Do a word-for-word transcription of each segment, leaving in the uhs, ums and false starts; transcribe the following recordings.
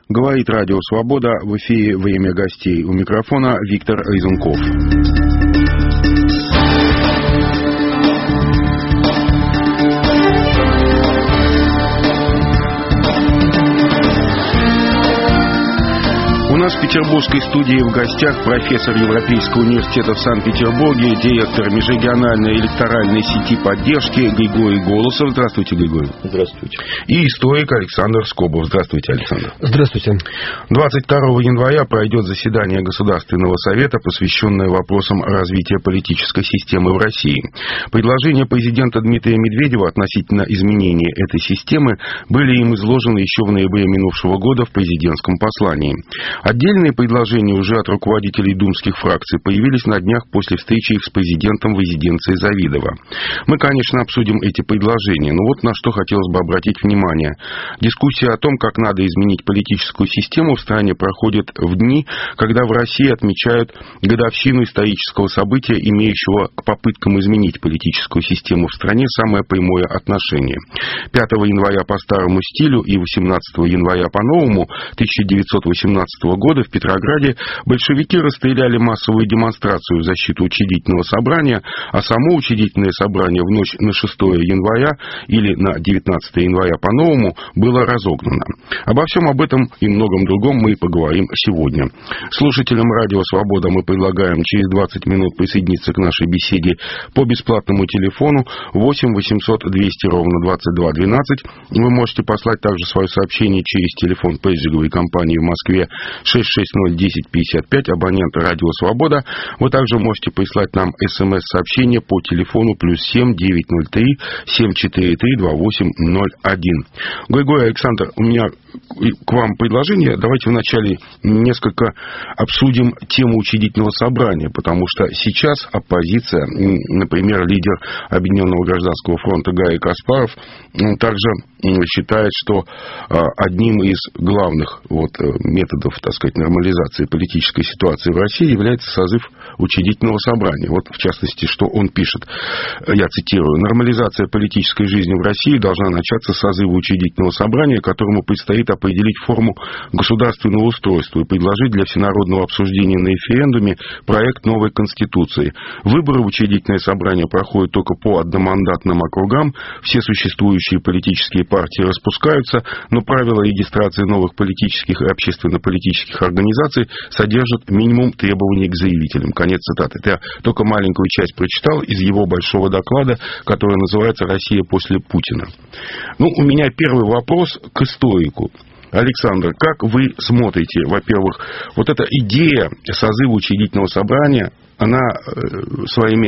Говорит Радио Свобода, в эфире «Время гостей». У микрофона Виктор Изунков. У нас в петербургской студии в гостях профессор Европейского университета в Санкт-Петербурге, директор межрегиональной электоральной сети поддержки Григорий Голосов. Здравствуйте, Григорий. Здравствуйте. И историк Александр Скобов. Здравствуйте, Александр. Здравствуйте. двадцать второго января пройдет заседание Государственного совета, посвященное вопросам развития политической системы в России. Предложения президента Дмитрия Медведева относительно изменения этой системы были им изложены еще в ноябре минувшего года в президентском послании. Отдельные предложения уже от руководителей думских фракций появились на днях после встречи их с президентом в резиденции Завидово. Мы, конечно, обсудим эти предложения, но вот на что хотелось бы обратить внимание. Дискуссия о том, как надо изменить политическую систему в стране, проходит в дни, когда в России отмечают годовщину исторического события, имеющего к попыткам изменить политическую систему в стране самое прямое отношение. пятого января по старому стилю и восемнадцатого января по новому тысяча девятьсот восемнадцатого года в Петрограде большевики расстреляли массовую демонстрацию в защиту учредительного собрания, а само учредительное собрание в ночь на шестое января или на девятнадцатое января по-новому было разогнано. Обо всем об этом и многом другом мы и поговорим сегодня. Слушателям Радио Свобода мы предлагаем через двадцать минут присоединиться к нашей беседе по бесплатному телефону восемь восемьсот двести ровно двадцать два двенадцать. Вы можете послать также свое сообщение через телефон пейджинговой компании в Москве шесть шесть ноль десять пятьдесят пять, абонент Радио Свобода. Вы также можете прислать нам смс-сообщение по телефону плюс семь девятьсот три семь четыре три два восемь ноль один. Григорий, Александр, у меня к вам предложение. Давайте вначале несколько обсудим тему учредительного собрания, потому что сейчас оппозиция, например, лидер Объединенного гражданского фронта Гарри Каспаров, также считает, что одним из главных вот, методов, так сказать, нормализации политической ситуации в России является созыв учредительного собрания. Вот, в частности, что он пишет, я цитирую: «Нормализация политической жизни в России должна начаться с созыва учредительного собрания, которому предстоит определить форму государственного устройства и предложить для всенародного обсуждения на референдуме проект новой Конституции. Выборы в учредительное собрание проходят только по одномандатным округам, все существующие политические партии распускаются, но правила регистрации новых политических и общественно-политических организаций содержат минимум требований к заявителям». Конец цитаты. Это я только маленькую часть прочитал из его большого доклада, который называется «Россия после Путина». Ну, у меня первый вопрос к историку. Александр, как вы смотрите, во-первых, вот эта идея созыва учредительного собрания, она своими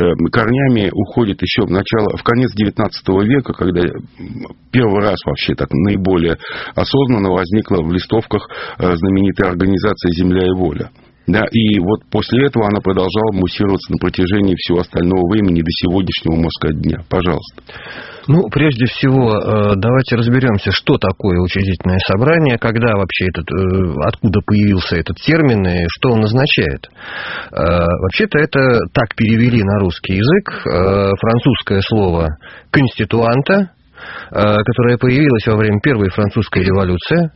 корнями уходит еще в начало, в конец девятнадцатого века, когда первый раз вообще так наиболее осознанно возникла в листовках знаменитая организация «Земля и воля». Да, и вот после этого она продолжала муссироваться на протяжении всего остального времени до сегодняшнего, можно сказать, дня. Пожалуйста. Ну, прежде всего, давайте разберемся, что такое учредительное собрание, когда вообще этот, откуда появился этот термин и что он означает. Вообще-то это так перевели на русский язык французское слово «конституанта», которая появилась во время Первой французской революции,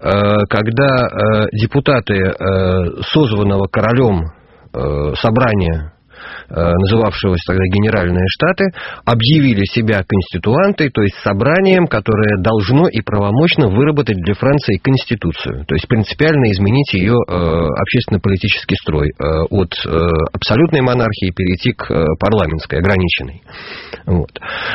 когда депутаты созванного королем собрания, называвшегося тогда Генеральные Штаты, объявили себя конституантой, то есть собранием, которое должно и правомочно выработать для Франции конституцию, то есть принципиально изменить ее общественно-политический строй от абсолютной монархии перейти к парламентской, ограниченной. Вот.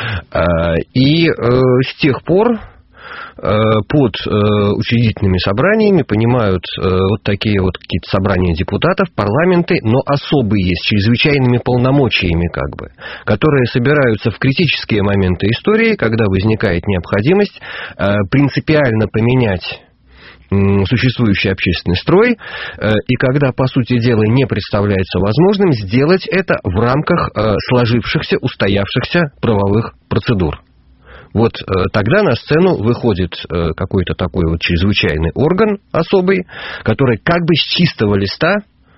И с тех пор под учредительными собраниями понимают вот такие вот какие-то собрания депутатов, парламенты, но особые есть, с чрезвычайными полномочиями, как бы, которые собираются в критические моменты истории, когда возникает необходимость принципиально поменять существующий общественный строй, и когда, по сути дела, не представляется возможным сделать это в рамках сложившихся, устоявшихся правовых процедур. Вот тогда на сцену выходит какой-то такой вот чрезвычайный орган особый, который как бы с чистого листа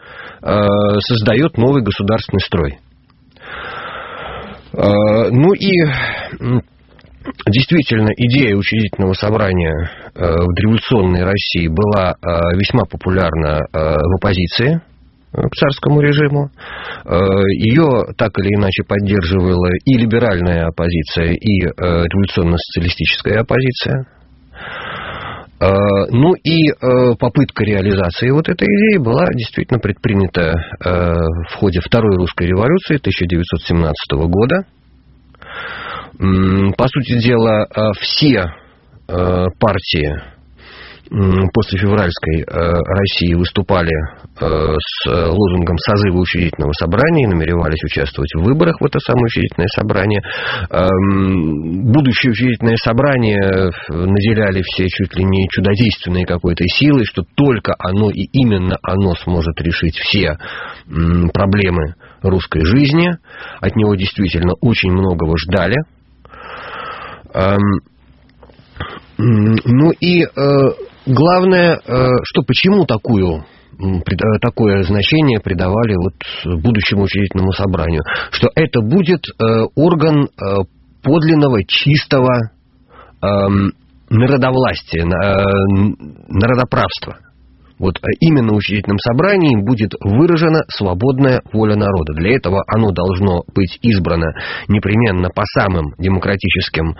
создает новый государственный строй. Ну и Действительно, идея учредительного собрания в дореволюционной России была весьма популярна в оппозиции к царскому режиму. Ее так или иначе поддерживала и либеральная оппозиция, и революционно-социалистическая оппозиция. Ну и попытка реализации вот этой идеи была действительно предпринята в ходе Второй русской революции тысяча девятьсот семнадцатого года. По сути дела, все партии после февральской России выступали с лозунгом созыва учредительного собрания и намеревались участвовать в выборах в это самое учредительное собрание. Будущее учредительное собрание наделяли все чуть ли не чудодейственной какой-то силой, что только оно и именно оно сможет решить все проблемы русской жизни. От него действительно очень многого ждали. Ну и главное, что почему такую, такое значение придавали вот будущему учредительному собранию, что это будет орган подлинного, чистого народовластия, народоправства. Вот именно в учредительном собрании будет выражена свободная воля народа. Для этого оно должно быть избрано непременно по самым демократическим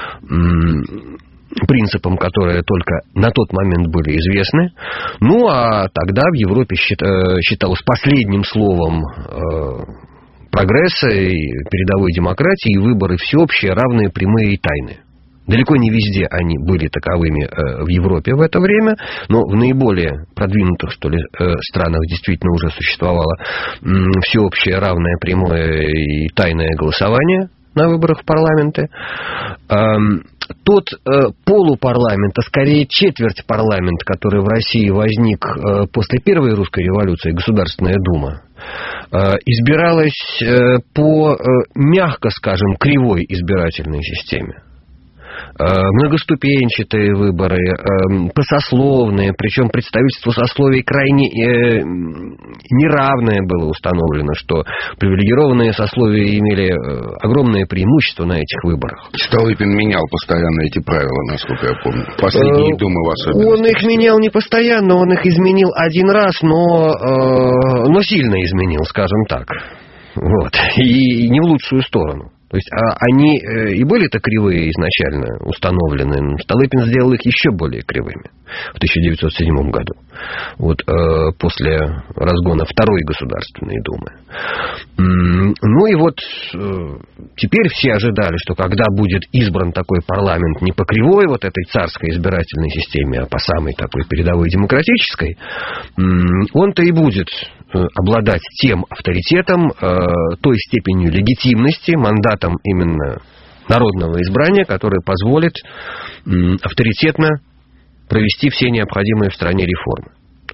принципам, которые только на тот момент были известны. Ну, а тогда в Европе считалось последним словом прогресса и передовой демократии и выборы всеобщие, равные, прямые и тайные. Далеко не везде они были таковыми в Европе в это время, но в наиболее продвинутых, что ли, странах действительно уже существовало всеобщее, равное, прямое и тайное голосование на выборах в парламенты. Тот полупарламент, а скорее четверть парламент, который в России возник после Первой русской революции, Государственная Дума, избиралась по, мягко скажем, кривой избирательной системе. Многоступенчатые выборы, посословные, причем представительство сословий крайне неравное было установлено, что привилегированные сословия имели огромное преимущество на этих выборах. Столыпин менял постоянно эти правила, насколько я помню. Последние думы в особенности. Он их менял не постоянно, он их изменил один раз, но, но сильно изменил, скажем так. Вот. И не в лучшую сторону. То есть они и были-то кривые изначально установлены. Столыпин сделал их еще более кривыми в тысяча девятьсот седьмом году. Вот, после разгона Второй Государственной Думы. Ну и вот теперь все ожидали, что когда будет избран такой парламент не по кривой вот этой царской избирательной системе, а по самой такой передовой демократической, он-то и будет обладать тем авторитетом, той степенью легитимности, мандатом именно народного избрания, который позволит авторитетно провести все необходимые в стране реформы.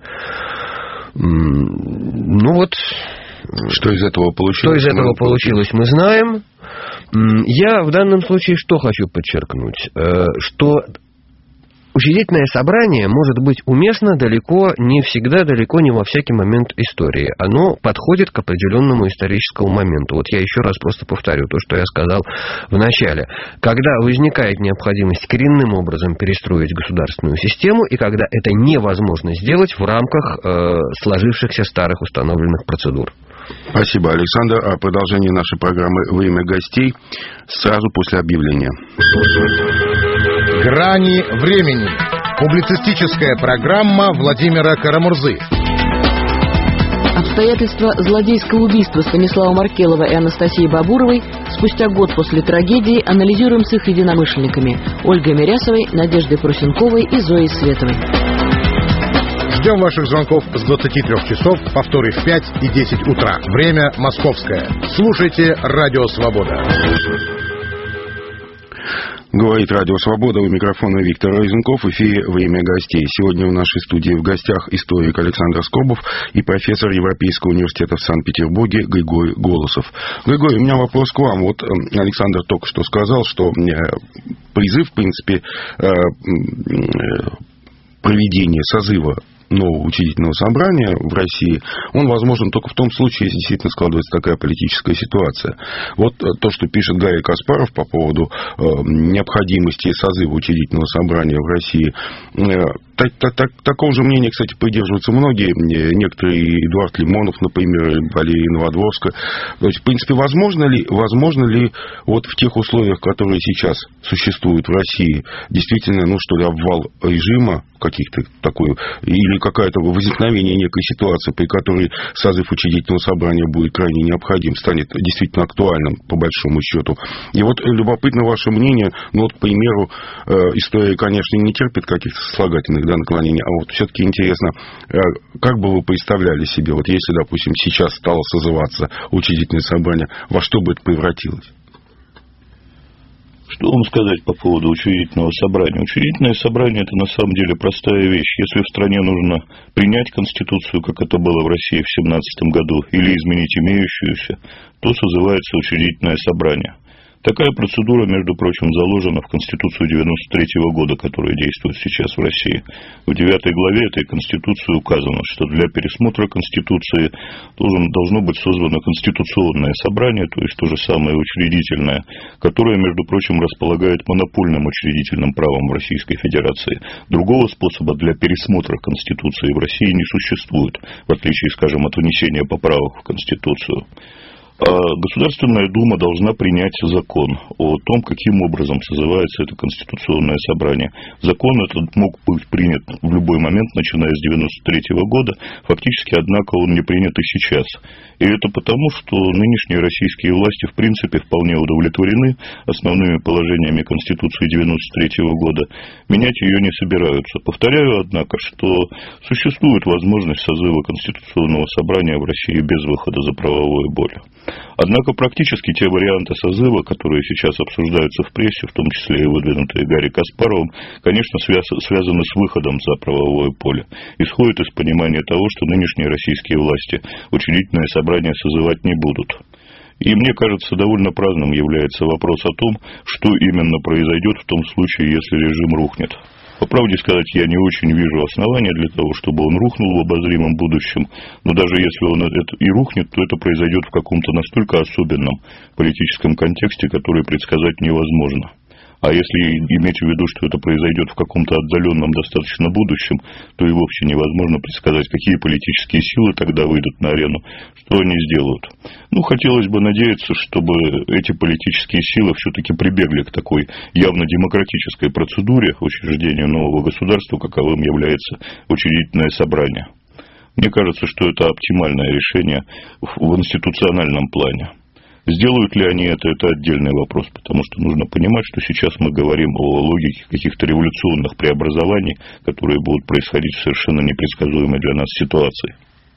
Ну вот... Что из этого получилось? Что из этого получилось, мы знаем. Я в данном случае что хочу подчеркнуть? Что... Учредительное собрание может быть уместно далеко не всегда, далеко не во всякий момент истории. Оно подходит к определенному историческому моменту. Вот я еще раз просто повторю то, что я сказал в начале. Когда возникает необходимость коренным образом перестроить государственную систему, и когда это невозможно сделать в рамках э, сложившихся старых установленных процедур. Спасибо, Александр. О продолжении нашей программы «Время гостей» сразу после объявления. «Грани времени». Публицистическая программа Владимира Карамурзы. Обстоятельства злодейского убийства Станислава Маркелова и Анастасии Бабуровой спустя год после трагедии анализируем с их единомышленниками Ольгой Мирясовой, Надеждой Прусенковой и Зоей Световой. Ждем ваших звонков с двадцати трёх часов, повторы в пять и десять утра. Время московское. Слушайте «Радио Свобода». Говорит Радио Свобода, у микрофона Виктор Розенков, в эфире «Время гостей». Сегодня в нашей студии в гостях историк Александр Скобов и профессор Европейского университета в Санкт-Петербурге Григорий Голосов. Григорий, у меня вопрос к вам. Вот Александр только что сказал, что призыв, в принципе, проведения созыва нового учредительного собрания в России, он возможен только в том случае, если действительно складывается такая политическая ситуация. Вот то, что пишет Гарри Каспаров по поводу э, необходимости созыва учредительного собрания в России, э, так, так, так, такого же мнения, кстати, придерживаются многие, некоторые, Эдуард Лимонов, например, Валерий Новодворская. То есть, в принципе, возможно ли, возможно ли вот в тех условиях, которые сейчас существуют в России, действительно, ну что ли, обвал режима каких-то такой, или какое-то возникновение некой ситуации, при которой созыв учредительного собрания будет крайне необходим, станет действительно актуальным, по большому счету. И вот любопытно ваше мнение, ну вот, к примеру, история, конечно, не терпит каких-то сослагательных, да, наклонений, а вот все-таки интересно, как бы вы представляли себе, вот если, допустим, сейчас стало созываться учредительное собрание, во что бы это превратилось? Что вам сказать по поводу учредительного собрания? Учредительное собрание – это на самом деле простая вещь. Если в стране нужно принять Конституцию, как это было в России в семнадцатом году, или изменить имеющуюся, то созывается учредительное собрание. Такая процедура, между прочим, заложена в Конституцию девяносто третьего года, которая действует сейчас в России. В девятой главе этой Конституции указано, что для пересмотра Конституции должен, должно быть создано Конституционное собрание, то есть то же самое учредительное, которое, между прочим, располагает монопольным учредительным правом в Российской Федерации. Другого способа для пересмотра Конституции в России не существует, в отличие, скажем, от внесения поправок в Конституцию. Государственная Дума должна принять закон о том, каким образом созывается это Конституционное собрание. Закон этот мог быть принят в любой момент, начиная с девяносто третьего года. Фактически, однако, он не принят и сейчас. И это потому, что нынешние российские власти, в принципе, вполне удовлетворены основными положениями Конституции девяносто третьего года. Менять ее не собираются. Повторяю, однако, что существует возможность созыва Конституционного собрания в России без выхода за правовое поле. Однако практически те варианты созыва, которые сейчас обсуждаются в прессе, в том числе и выдвинутые Гарри Каспаровым, конечно, связаны с выходом за правовое поле. Исходит из понимания того, что нынешние российские власти учредительное собрание созывать не будут. И мне кажется, довольно праздным является вопрос о том, что именно произойдет в том случае, если режим рухнет. По правде сказать, я не очень вижу основания для того, чтобы он рухнул в обозримом будущем. Но даже если он это и рухнет, то это произойдет в каком-то настолько особенном политическом контексте, который предсказать невозможно. А если иметь в виду, что это произойдет в каком-то отдаленном достаточно будущем, то и вовсе невозможно предсказать, какие политические силы тогда выйдут на арену, что они сделают. Ну, хотелось бы надеяться, чтобы эти политические силы все-таки прибегли к такой явно демократической процедуре учреждения нового государства, каковым является учредительное собрание. Мне кажется, что это оптимальное решение в институциональном плане. Сделают ли они это, это отдельный вопрос, потому что нужно понимать, что сейчас мы говорим о логике каких-то революционных преобразований, которые будут происходить в совершенно непредсказуемой для нас ситуации.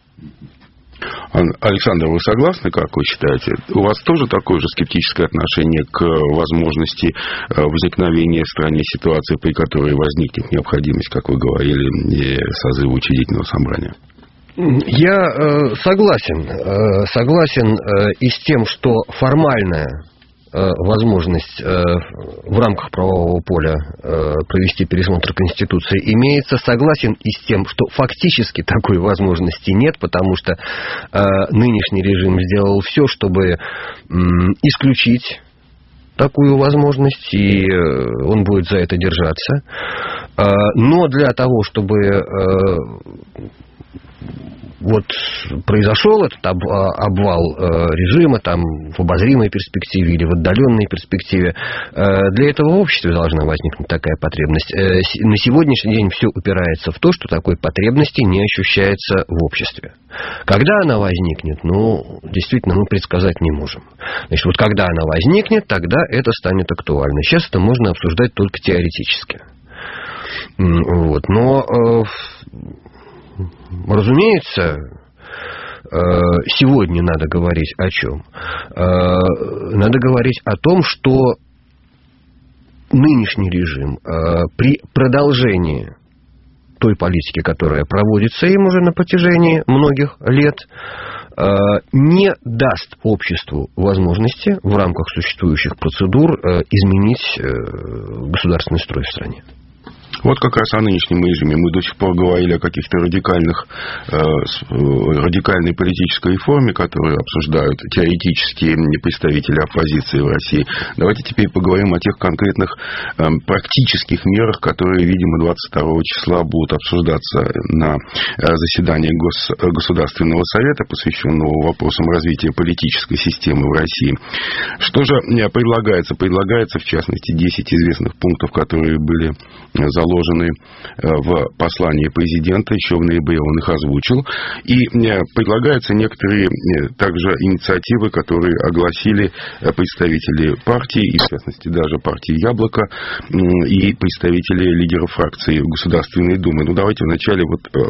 Александр, вы согласны, как вы считаете? У вас тоже такое же скептическое отношение к возможности возникновения в стране ситуации, при которой возникнет необходимость, как вы говорили, созыва учредительного собрания? Я э, согласен, э, согласен э, и с тем, что формальная э, возможность э, в рамках правового поля э, провести пересмотр Конституции имеется, согласен и с тем, что фактически такой возможности нет, потому что э, нынешний режим сделал все, чтобы э, исключить такую возможность, и он будет за это держаться. Э, но для того, чтобы э, вот произошел этот обвал режима там, в обозримой перспективе или в отдаленной перспективе, для этого в обществе должна возникнуть такая потребность. На сегодняшний день все упирается в то, что такой потребности не ощущается в обществе. Когда она возникнет, ну, действительно, мы предсказать не можем. Значит, вот когда она возникнет, тогда это станет актуально. Сейчас это можно обсуждать только теоретически. Вот. Но разумеется, сегодня надо говорить о чем? Надо говорить о том, что нынешний режим при продолжении той политики, которая проводится им уже на протяжении многих лет, не даст обществу возможности в рамках существующих процедур изменить государственный строй в стране. Вот как раз о нынешнем режиме. Мы до сих пор говорили о каких-то радикальных, э, радикальной политической реформе, которую обсуждают теоретические представители оппозиции в России. Давайте теперь поговорим о тех конкретных э, практических мерах, которые, видимо, двадцать второго числа будут обсуждаться на заседании Гос... Государственного совета, посвященного вопросам развития политической системы в России. Что же предлагается? Предлагается, в частности, десять известных пунктов, которые были заложены в послании президента. Еще в ноябре он их озвучил. И предлагаются некоторые также инициативы, которые огласили представители партии, и, в частности, даже партии «Яблоко», и представители лидеров фракции Государственной Думы. Ну, давайте вначале вот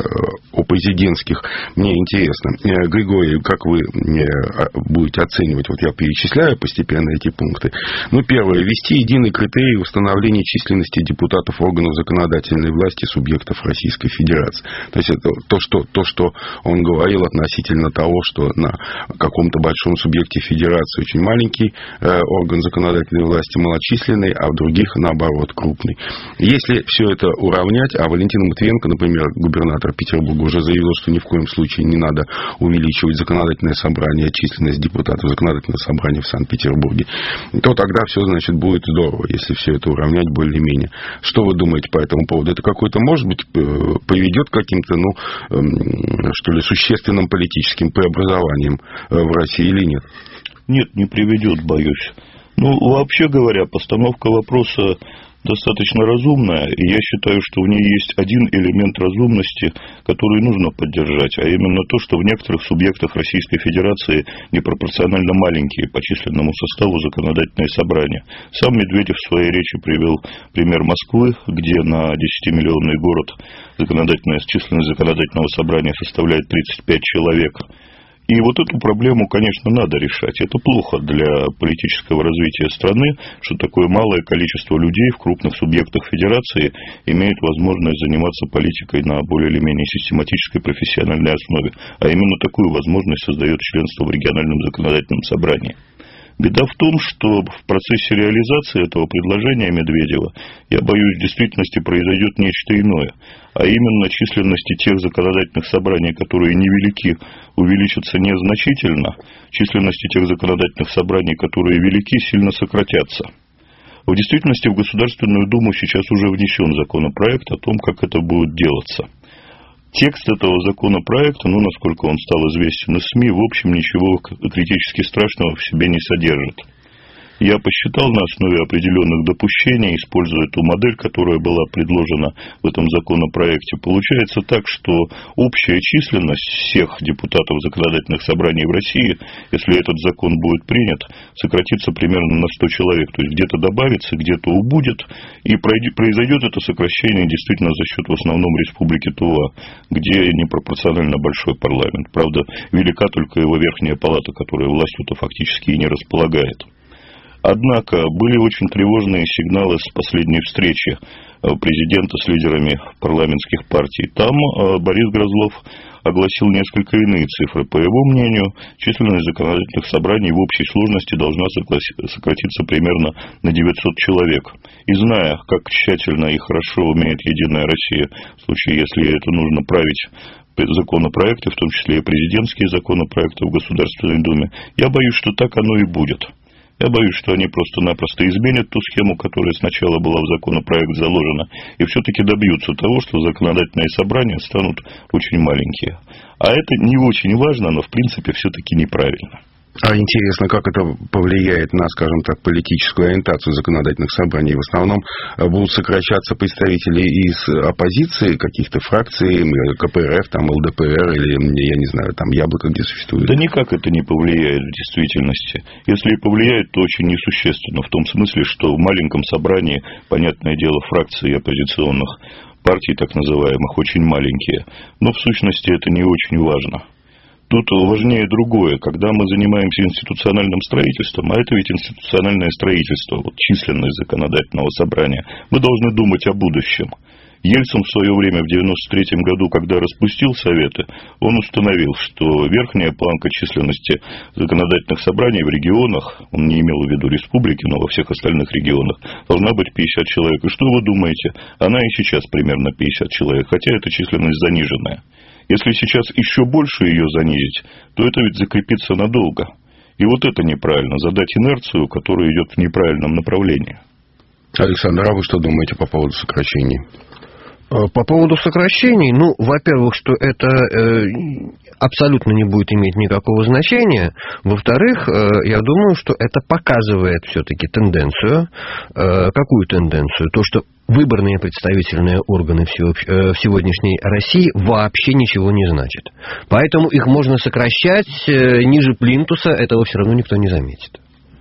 о президентских. Мне интересно, Григорий, как вы будете оценивать? Вот я перечисляю постепенно эти пункты. Ну, первое. Ввести единый критерий установления численности депутатов органов законодательной власти субъектов Российской Федерации. То есть это то, что, то, что он говорил относительно того, что на каком-то большом субъекте Федерации очень маленький э, орган законодательной власти, малочисленный, а в других, наоборот, крупный. Если все это уравнять, а Валентин Матвиенко, например, губернатор Петербурга, уже заявил, что ни в коем случае не надо увеличивать законодательное собрание, численность депутатов законодательного собрания в Санкт-Петербурге, то тогда все, значит, будет здорово, если все это уравнять более-менее. Что вы думаете по этому поводу? Это какой-то, может быть, приведет к каким-то, ну, что ли, существенным политическим преобразованиям в России или нет? Нет, не приведет, боюсь. Ну, вообще говоря, постановка вопроса достаточно разумная, и я считаю, что в ней есть один элемент разумности, который нужно поддержать, а именно то, что в некоторых субъектах Российской Федерации непропорционально маленькие по численному составу законодательные собрания. Сам Медведев в своей речи привел пример Москвы, где на десятимиллионный город законодательная численность законодательного собрания составляет тридцать пять человек. И вот эту проблему, конечно, надо решать. Это плохо для политического развития страны, что такое малое количество людей в крупных субъектах федерации имеет возможность заниматься политикой на более или менее систематической профессиональной основе. А именно такую возможность создает членство в региональном законодательном собрании. Беда в том, что в процессе реализации этого предложения Медведева, я боюсь, в действительности произойдет нечто иное. А именно, численности тех законодательных собраний, которые невелики, увеличатся незначительно, численности тех законодательных собраний, которые велики, сильно сократятся. В действительности в Государственную Думу сейчас уже внесен законопроект о том, как это будет делаться. Текст этого законопроекта, ну, насколько он стал известен из СМИ, в общем, ничего критически страшного в себе не содержит. Я посчитал на основе определенных допущений, используя ту модель, которая была предложена в этом законопроекте. Получается так, что общая численность всех депутатов законодательных собраний в России, если этот закон будет принят, сократится примерно на сто человек. То есть где-то добавится, где-то убудет, и произойдет это сокращение действительно за счет в основном Республики Тува, где непропорционально большой парламент. Правда, велика только его верхняя палата, которая властью-то фактически и не располагает. Однако были очень тревожные сигналы с последней встречи президента с лидерами парламентских партий. Там Борис Грызлов огласил несколько иные цифры. По его мнению, численность законодательных собраний в общей сложности должна сократиться примерно на девятьсот человек. И зная, как тщательно и хорошо умеет «Единая Россия» в случае, если это нужно править законопроекты, в том числе и президентские законопроекты в Государственной Думе, я боюсь, что так оно и будет. Я боюсь, что они просто-напросто изменят ту схему, которая сначала была в законопроект заложена, и все-таки добьются того, что законодательные собрания станут очень маленькие. А это не очень важно, но в принципе все-таки неправильно. А интересно, как это повлияет на, скажем так, политическую ориентацию законодательных собраний? В основном будут сокращаться представители из оппозиции, каких-то фракций, ка пэ эр эф, там, эл дэ пэ эр или, я не знаю, там, Яблоко, где существует. Да никак это не повлияет в действительности. Если и повлияет, то очень несущественно. В том смысле, что в маленьком собрании, понятное дело, фракции оппозиционных партий, так называемых, очень маленькие. Но в сущности это не очень важно. Тут важнее другое. Когда мы занимаемся институциональным строительством, а это ведь институциональное строительство, вот численность законодательного собрания, мы должны думать о будущем. Ельцин в свое время, в девяносто третьем году, когда распустил Советы, он установил, что верхняя планка численности законодательных собраний в регионах, он не имел в виду республики, но во всех остальных регионах, должна быть пятьдесят человек. И что вы думаете? Она и сейчас примерно пятьдесят человек, хотя эта численность заниженная. Если сейчас еще больше ее занизить, то это ведь закрепится надолго. И вот это неправильно, задать инерцию, которая идет в неправильном направлении. Александр, а вы что думаете по поводу сокращений? По поводу сокращений, ну, во-первых, что это э, абсолютно не будет иметь никакого значения. Во-вторых, э, я думаю, что это показывает все-таки тенденцию. Э, какую тенденцию? То, что выборные представительные органы в сегодняшней России вообще ничего не значат. Поэтому их можно сокращать э, ниже плинтуса, этого все равно никто не заметит.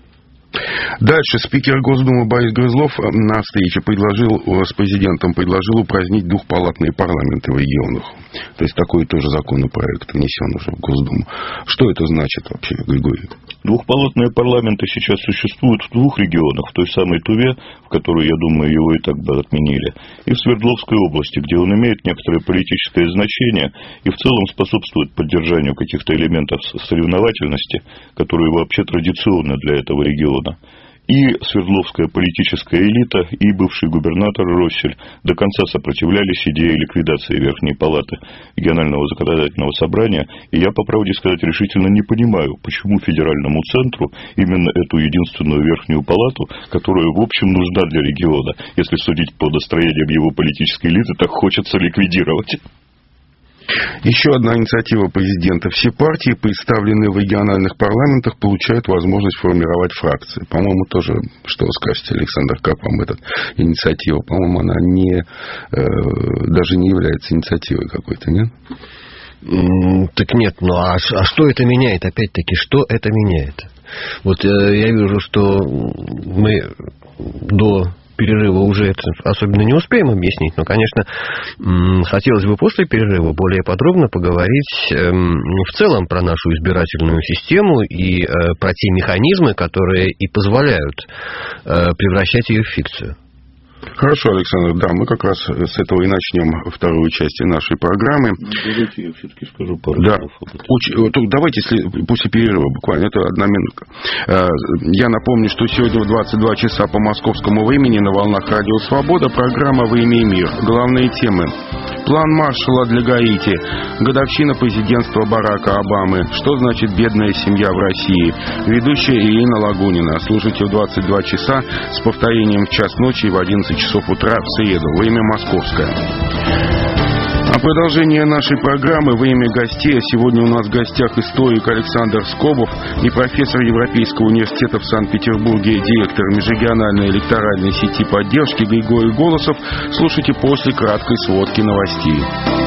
Дальше спикер Госдумы Борис Грызлов на встрече предложил с президентом предложил упразднить двухпалатные парламенты в регионах. То есть такой тоже законопроект внесен уже в Госдуму. Что это значит вообще, Григорий? Двухпалатные парламенты сейчас существуют в двух регионах. В той самой Туве, в которой, я думаю, его и так бы отменили, и в Свердловской области, где он имеет некоторое политическое значение и в целом способствует поддержанию каких-то элементов соревновательности, которые вообще традиционны для этого региона. И Свердловская политическая элита, и бывший губернатор Россель до конца сопротивлялись идее ликвидации Верхней Палаты регионального законодательного собрания. И я, по правде сказать, решительно не понимаю, почему федеральному центру именно эту единственную Верхнюю Палату, которая, в общем, нужна для региона, если судить по настроениям его политической элиты, так хочется ликвидировать. Еще одна инициатива президента. Все партии, представленные в региональных парламентах, получают возможность формировать фракции. По-моему, тоже, что вы скажете, Александр, как вам эта инициатива? По-моему, она не, э, даже не является инициативой какой-то, нет? Так нет, ну а, а что это меняет? Опять-таки, что это меняет? Вот э, я вижу, что мы до перерыва уже это особенно не успеем объяснить, но, конечно, хотелось бы после перерыва более подробно поговорить в целом про нашу избирательную систему и про те механизмы, которые и позволяют превращать ее в фикцию. Хорошо, Александр, да, мы как раз с этого и начнем вторую часть нашей программы. Давайте я все-таки скажу пару да. слов об этом. Давайте, если после перерыва, буквально, это одна минутка. Я напомню, что сегодня в двадцать два часа по московскому времени на волнах Радио Свобода программа «Во имя и мир». Главные темы. План Маршалла для Гаити, годовщина президентства Барака Обамы, что значит бедная семья в России, ведущая Ирина Лагунина. Слушайте в двадцать два часа с повторением в час ночи и в одиннадцать часов утра в среду. Время московское. А продолжение нашей программы «Время гостей». Сегодня у нас в гостях историк Александр Скобов и профессор Европейского университета в Санкт-Петербурге, директор межрегиональной электоральной сети поддержки Григорий Голосов. Слушайте после краткой сводки новостей.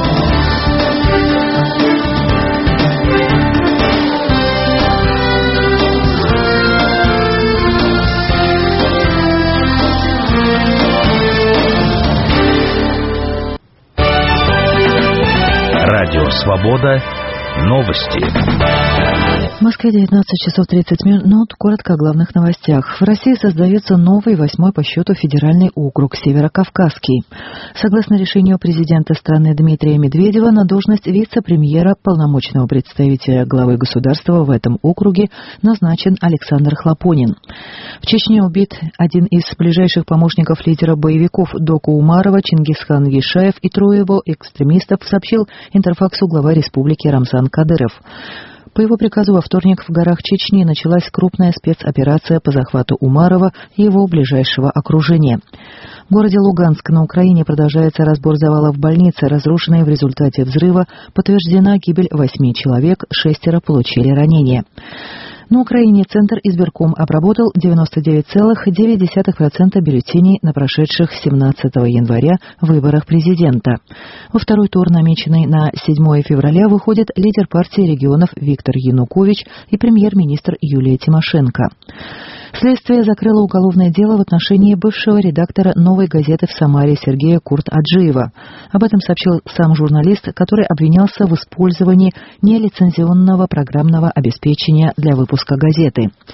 Радио «Свобода». Новости. В Москве девятнадцать часов тридцать минут. Коротко о главных новостях. В России создается новый, восьмой по счету федеральный округ Северокавказский. Согласно решению президента страны Дмитрия Медведева, на должность вице-премьера, полномочного представителя главы государства в этом округе назначен Александр Хлопонин. В Чечне убит один из ближайших помощников лидера боевиков Доку Умарова Чингисхан Ешаев, и трое его экстремистов, сообщил Интерфаксу глава республики Рамзан Кадыров. По его приказу во вторник в горах Чечни началась крупная спецоперация по захвату Умарова и его ближайшего окружения. В городе Луганск на Украине продолжается разбор завалов больницы, разрушенной в результате взрыва. Подтверждена гибель восьми человек, шестеро получили ранения. На Украине Центр избирком обработал девяносто девять целых девять десятых процента бюллетеней на прошедших семнадцатого января выборах президента. Во второй тур, намеченный на седьмое февраля, выходит лидер партии регионов Виктор Янукович и премьер-министр Юлия Тимошенко. Следствие закрыло уголовное дело в отношении бывшего редактора «Новой газеты» в Самаре Сергея Курт-Аджиева. Об этом сообщил сам журналист, который обвинялся в использовании нелицензионного программного обеспечения для выпуска газеты.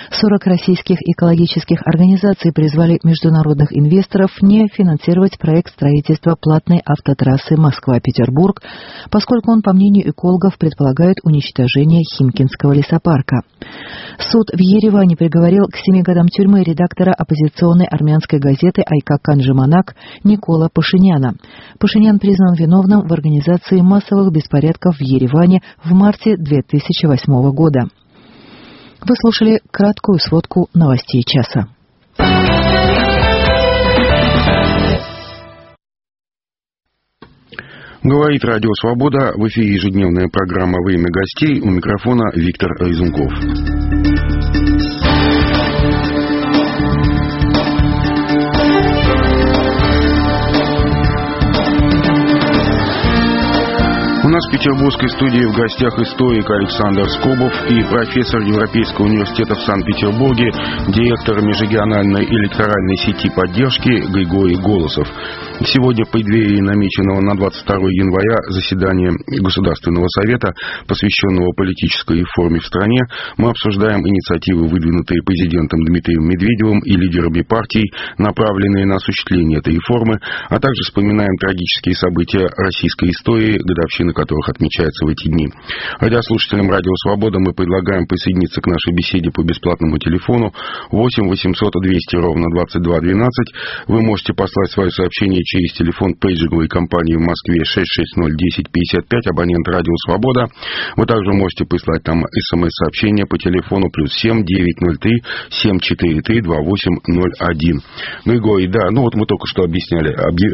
сорок российских экологических организаций призвали международных инвесторов не финансировать проект строительства платной автотрассы Москва-Петербург, поскольку он, по мнению экологов, предполагает уничтожение Химкинского лесопарка. Суд в Ереване приговорил к семи годам тюрьмы редактора оппозиционной армянской газеты «Айкакан Жаманак» Никола Пашиняна. Пашинян признан виновным в организации массовых беспорядков в Ереване в марте две тысячи восьмого года. Вы слушали краткую сводку новостей часа. Говорит Радио Свобода. В эфире ежедневная программа «Время гостей». У микрофона Виктор Резунков. У нас в петербургской студии в гостях историк Александр Скобов и профессор Европейского университета в Санкт-Петербурге, директор межрегиональной электоральной сети поддержки Григорий Голосов. Сегодня в преддверии намеченного на двадцать второе января заседания Государственного совета, посвященного политической реформе в стране, мы обсуждаем инициативы, выдвинутые президентом Дмитрием Медведевым и лидерами партий, направленные на осуществление этой реформы, а также вспоминаем трагические события российской истории, годовщина которых отмечается в эти дни. Радиослушателям Радио Свобода мы предлагаем присоединиться к нашей беседе по бесплатному телефону восемь восемьсот двести ровно двадцать два двенадцать. Вы можете послать свое сообщение через телефон пейджинговой компании в Москве шесть шесть ноль десять пятьдесят пять, абонент Радио Свобода. Вы также можете прислать там смс-сообщение по телефону плюс семь девятьсот три семь четыре три два восемь ноль один. Григорий, да, ну вот мы только что объясняли,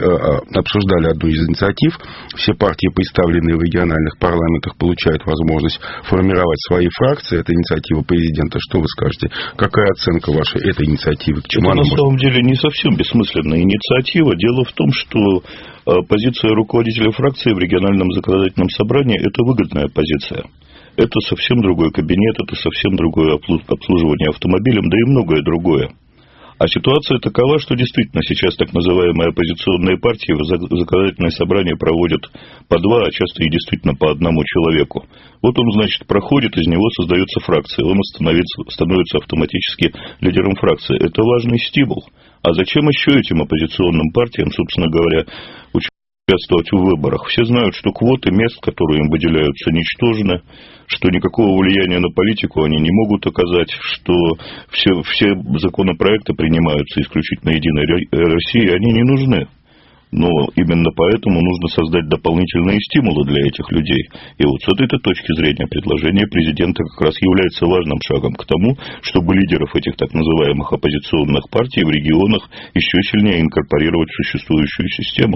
обсуждали одну из инициатив. Все партии, представленные в региональных парламентах, получают возможность формировать свои фракции. Это инициатива президента. Что вы скажете? Какая оценка вашей этой инициативы? К чему Это она на может... самом деле не совсем бессмысленная инициатива. Дело в том, что позиция руководителя фракции в региональном законодательном собрании – это выгодная позиция. Это совсем другой кабинет, это совсем другое обслуживание автомобилем, да и многое другое. А ситуация такова, что действительно сейчас так называемые оппозиционные партии в законодательное собрание проводят по два, а часто и действительно по одному человеку. Вот он, значит, проходит, из него создается фракция, он становится, становится автоматически лидером фракции. Это важный стимул. А зачем еще этим оппозиционным партиям, собственно говоря, участвовать в выборах? Все знают, что квоты мест, которые им выделяются, ничтожны, что никакого влияния на политику они не могут оказать, что все, все законопроекты принимаются исключительно Единой России, они не нужны. Но именно поэтому нужно создать дополнительные стимулы для этих людей. И вот с этой точки зрения предложение президента как раз является важным шагом к тому, чтобы лидеров этих так называемых оппозиционных партий в регионах еще сильнее инкорпорировать в существующую систему.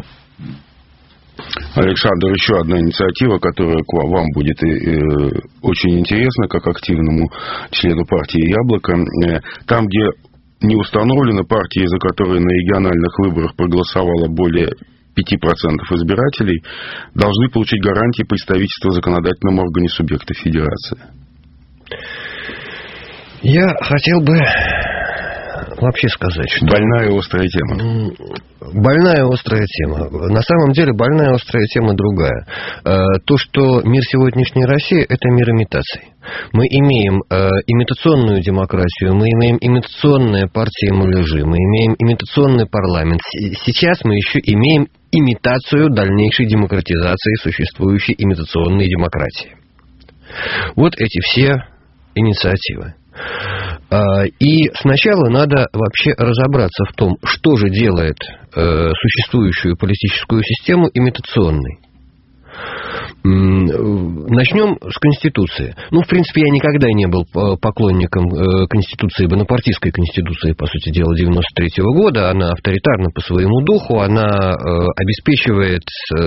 Александр, еще одна инициатива, которая к вам будет очень интересна, как активному члену партии «Яблоко». Там, где не установлена партия, за которой на региональных выборах проголосовало более пяти процентов избирателей, должны получить гарантии представительства в законодательном органе субъекта федерации. Я хотел бы вообще сказать, что... Больная и острая тема. Больная и острая тема. На самом деле больная и острая тема другая. То, что мир сегодняшней России, это мир имитаций. Мы имеем имитационную демократию, мы имеем имитационные партии муляжи, мы имеем имитационный парламент. Сейчас мы еще имеем имитацию дальнейшей демократизации существующей имитационной демократии. Вот эти все инициативы. И сначала надо вообще разобраться в том, что же делает существующую политическую систему имитационной. Начнем с Конституции. Ну, в принципе, я никогда не был поклонником Конституции, бонапартийской Конституции, по сути дела, девяносто третьего года. Она авторитарна по своему духу, она обеспечивает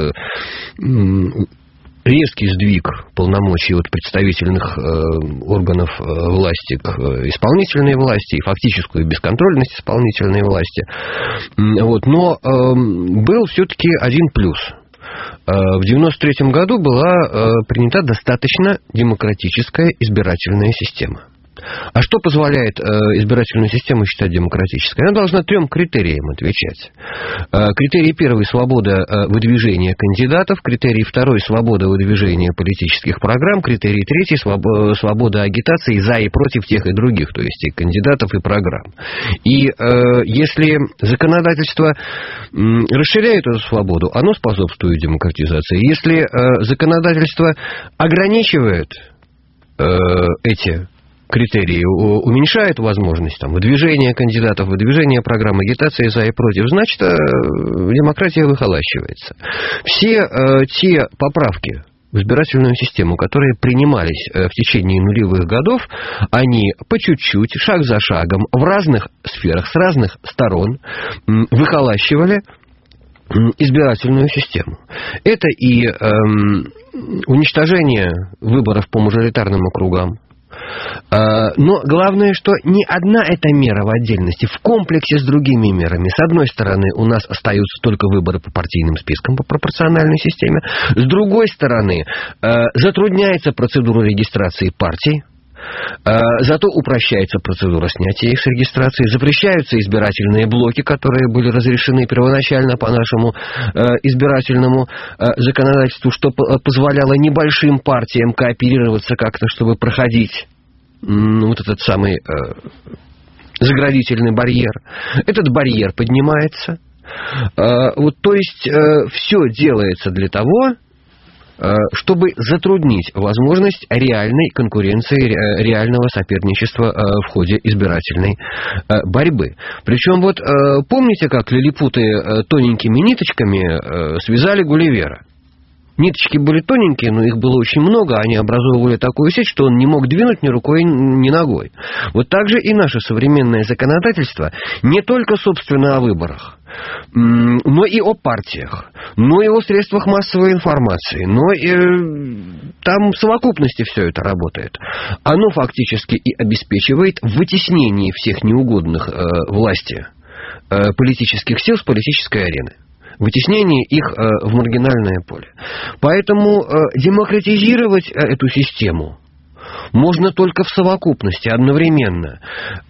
резкий сдвиг полномочий от представительных э, органов э, власти к э, исполнительной власти и фактическую бесконтрольность исполнительной власти. Вот. Но э, был все-таки один плюс. Э, в девяносто третьем году была э, принята достаточно демократическая избирательная система. А что позволяет э, избирательную систему считать демократической? Она должна трем критериям отвечать. Э, критерий первый – свобода э, выдвижения кандидатов. Критерий второй – свобода выдвижения политических программ. Критерий третий – своб- свобода агитации за и против тех и других, то есть и кандидатов, и программ. И э, если законодательство э, расширяет эту свободу, оно способствует демократизации. Если э, законодательство ограничивает э, эти критерии, уменьшает возможность там, выдвижения кандидатов, выдвижения программ агитации за и против, значит, демократия выхолащивается. Все э, те поправки в избирательную систему, которые принимались в течение нулевых годов, они по чуть-чуть, шаг за шагом, в разных сферах, с разных сторон выхолащивали избирательную систему. Это и эм, уничтожение выборов по мажоритарным округам. Но главное, что ни одна эта мера в отдельности, в комплексе с другими мерами. С одной стороны, у нас остаются только выборы по партийным спискам, по пропорциональной системе. С другой стороны, затрудняется процедура регистрации партий. Зато упрощается процедура снятия их с регистрации, запрещаются избирательные блоки, которые были разрешены первоначально по нашему избирательному законодательству, что позволяло небольшим партиям кооперироваться как-то, чтобы проходить ну, вот этот самый заградительный барьер. Этот барьер поднимается. Вот, то есть все делается для того, чтобы затруднить возможность реальной конкуренции, реального соперничества в ходе избирательной борьбы. Причем вот помните, как лилипуты тоненькими ниточками связали Гулливера? Ниточки были тоненькие, но их было очень много, они образовывали такую сеть, что он не мог двинуть ни рукой, ни ногой. Вот так же и наше современное законодательство не только, собственно, о выборах, но и о партиях, но и о средствах массовой информации, но и там в совокупности все это работает. Оно фактически и обеспечивает вытеснение всех неугодных э, власти э, политических сил с политической арены. Вытеснение их э, в маргинальное поле. Поэтому э, демократизировать э, эту систему можно только в совокупности, одновременно.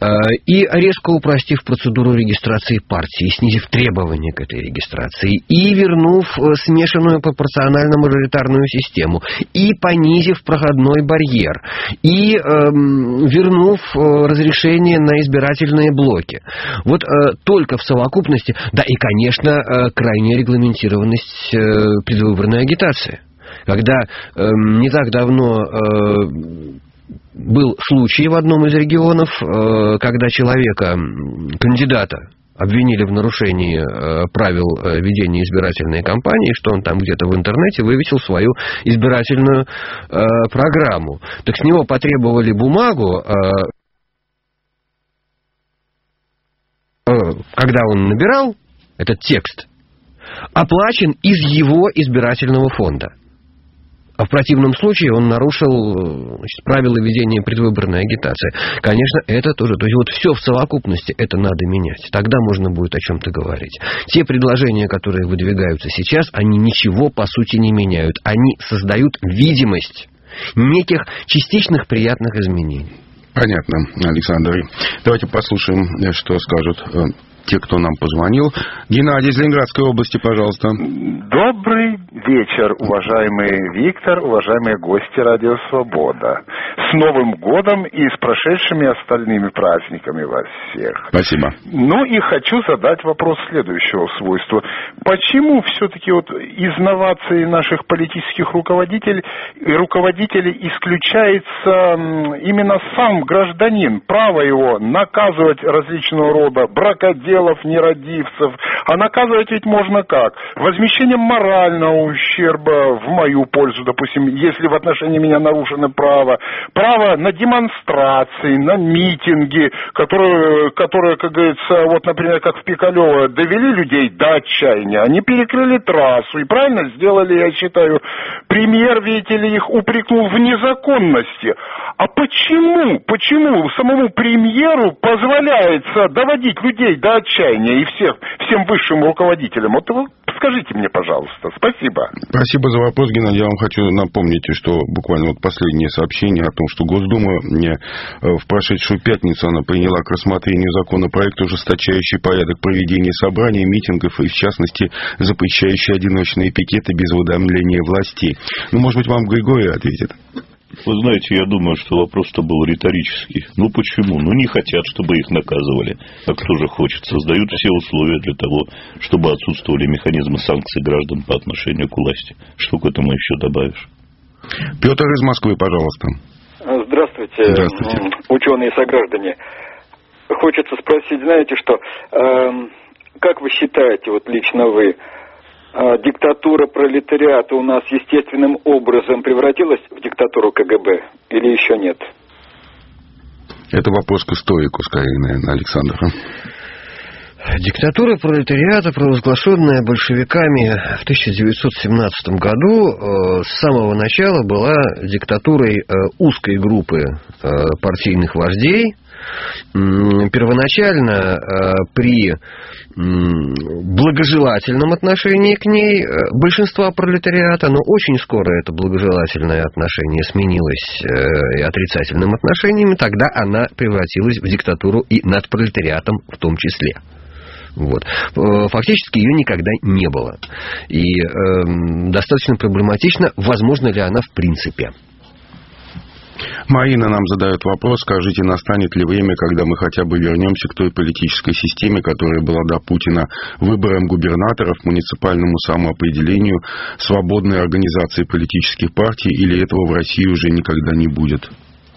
И резко упростив процедуру регистрации партии, снизив требования к этой регистрации, и вернув смешанную пропорционально-мажоритарную систему, и понизив проходной барьер, и э, вернув разрешение на избирательные блоки. Вот э, только в совокупности, да и, конечно, э, крайняя регламентированность э, предвыборной агитации. Когда э, не так давно э, был случай в одном из регионов, э, когда человека, кандидата, обвинили в нарушении э, правил э, ведения избирательной кампании, что он там где-то в интернете вывесил свою избирательную э, программу. Так с него потребовали бумагу, э, э, когда он набирал этот текст, оплачен из его избирательного фонда. А в противном случае он нарушил, значит, правила ведения предвыборной агитации. Конечно, это тоже. То есть вот все в совокупности это надо менять. Тогда можно будет о чем-то говорить. Те предложения, которые выдвигаются сейчас, они ничего по сути не меняют. Они создают видимость неких частичных приятных изменений. Понятно, Александр. Давайте послушаем, что скажут те, кто нам позвонил. Геннадий из Ленинградской области, пожалуйста. Добрый вечер, уважаемый Виктор, уважаемые гости Радио Свобода. С Новым годом и с прошедшими остальными праздниками вас всех. Спасибо. Ну и хочу задать вопрос следующего свойства. Почему все-таки вот из новаций наших политических руководителей, руководителей исключается именно сам гражданин, право его наказывать различного рода бракоделов, нерадивцев, а наказывать ведь можно как? Возмещением морального ущерба в мою пользу, допустим, если в отношении меня нарушено право, право на демонстрации, на митинги, которые, которые, как говорится, вот, например, как в Пикалево, довели людей до отчаяния, они перекрыли трассу и правильно сделали, я считаю. Премьер, видите ли, их упрекнул в незаконности. А почему, почему самому премьеру позволяется доводить людей до отчаяния и всех, всем высшим руководителям? Вот Расскажите мне, пожалуйста. Спасибо. Спасибо за вопрос, Геннадий. Я вам хочу напомнить, что буквально вот последнее сообщение о том, что Госдума мне в прошедшую пятницу она приняла к рассмотрению законопроект, ужесточающий порядок проведения собраний, митингов и, в частности, запрещающий одиночные пикеты без уведомления властей. Ну, может быть, вам Григорий ответит? Вы знаете, я думаю, что вопрос-то был риторический. Ну почему? Ну не хотят, чтобы их наказывали. А кто же хочет? Создают все условия для того, чтобы отсутствовали механизмы санкций граждан по отношению к власти. Что к этому еще добавишь? Петр из Москвы, пожалуйста. Здравствуйте, Здравствуйте. Ученые и сограждане. Хочется спросить, знаете что, э, как вы считаете, вот лично вы, диктатура пролетариата у нас естественным образом превратилась в диктатуру ка гэ бэ или еще нет? Это вопрос к историку, скорее, наверное, Александр. Диктатура пролетариата, провозглашенная большевиками в тысяча девятьсот семнадцатом году, с самого начала была диктатурой узкой группы партийных вождей. Первоначально при благожелательном отношении к ней большинства пролетариата, но очень скоро это благожелательное отношение сменилось отрицательным отношениями, тогда она превратилась в диктатуру и над пролетариатом в том числе. Вот. Фактически ее никогда не было. И э, достаточно проблематично, возможно ли она в принципе. Марина нам задает вопрос, скажите, настанет ли время, когда мы хотя бы вернемся к той политической системе, которая была до Путина, выборам губернаторов, муниципальному самоопределению, свободной организации политических партий, или этого в России уже никогда не будет?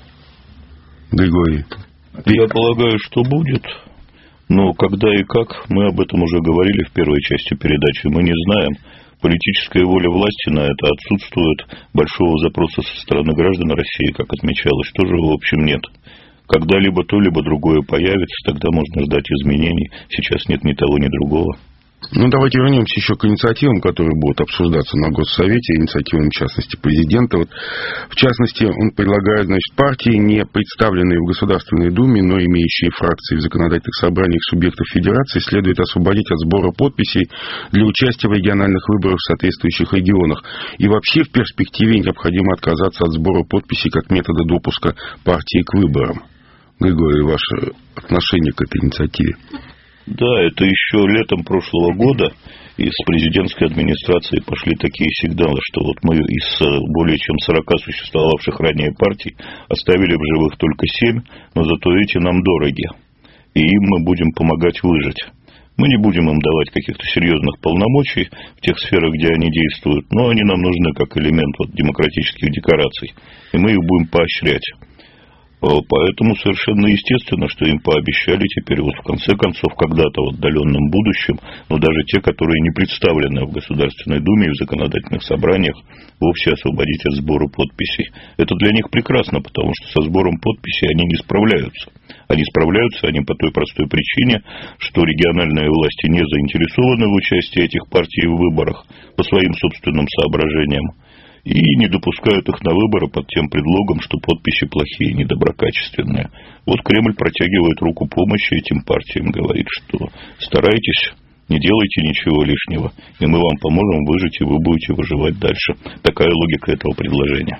Григорий. Я полагаю, что будет. Но когда и как, мы об этом уже говорили в первой части передачи, мы не знаем. Политическая воля власти на это отсутствует, большого запроса со стороны граждан России, как отмечалось, тоже в общем нет. Когда либо то, либо другое появится, тогда можно ждать изменений. Сейчас нет ни того, ни другого. Ну, давайте вернемся еще к инициативам, которые будут обсуждаться на Госсовете, инициативам, в частности, президента. Вот, в частности, он предлагает, значит, партии, не представленные в Государственной Думе, но имеющие фракции в законодательных собраниях субъектов федерации, следует освободить от сбора подписей для участия в региональных выборах в соответствующих регионах. И вообще в перспективе необходимо отказаться от сбора подписей как метода допуска партии к выборам. Григорий, ваше отношение к этой инициативе? Да, это еще летом прошлого года из президентской администрации пошли такие сигналы, что вот мы из более чем сорока существовавших ранее партий оставили в живых только семь, но зато эти нам дороги, и им мы будем помогать выжить. Мы не будем им давать каких-то серьезных полномочий в тех сферах, где они действуют, но они нам нужны как элемент вот демократических декораций, и мы их будем поощрять. Поэтому совершенно естественно, что им пообещали теперь вот в конце концов когда-то в отдаленном будущем, но даже те, которые не представлены в Государственной Думе и в законодательных собраниях, вовсе освободить от сбора подписей. Это для них прекрасно, потому что со сбором подписей они не справляются. Они справляются они по той простой причине, что региональные власти не заинтересованы в участии этих партий в выборах по своим собственным соображениям. И не допускают их на выборы под тем предлогом, что подписи плохие, недоброкачественные. Вот Кремль протягивает руку помощи этим партиям, говорит, что старайтесь, не делайте ничего лишнего, и мы вам поможем выжить, и вы будете выживать дальше. Такая логика этого предложения.